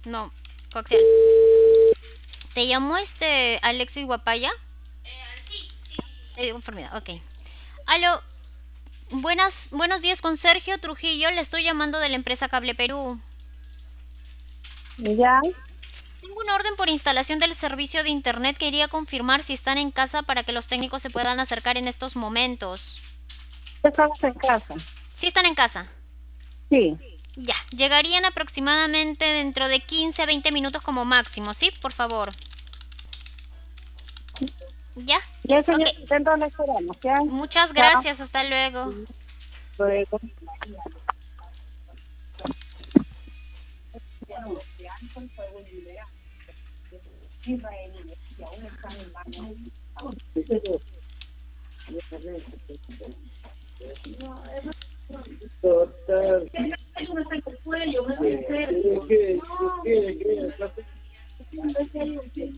No, cóctel. ¿Te llamó Alexis Guapaya? Te dio conformidad, ok. Aló, buenos días con Sergio Trujillo, le estoy llamando de la empresa Cable Perú. Ya, Tengo un orden por instalación del servicio de internet, quería confirmar si están en casa para que los técnicos se puedan acercar en estos momentos. estamos en casa. ¿Sí están en casa? Sí, Ya, llegarían aproximadamente dentro de 15 a 20 minutos como máximo, ¿sí? Por favor. ¿Ya? ya Ok. señor, entonces le esperamos, ¿ya? Muchas Chao. gracias, hasta luego. Luego.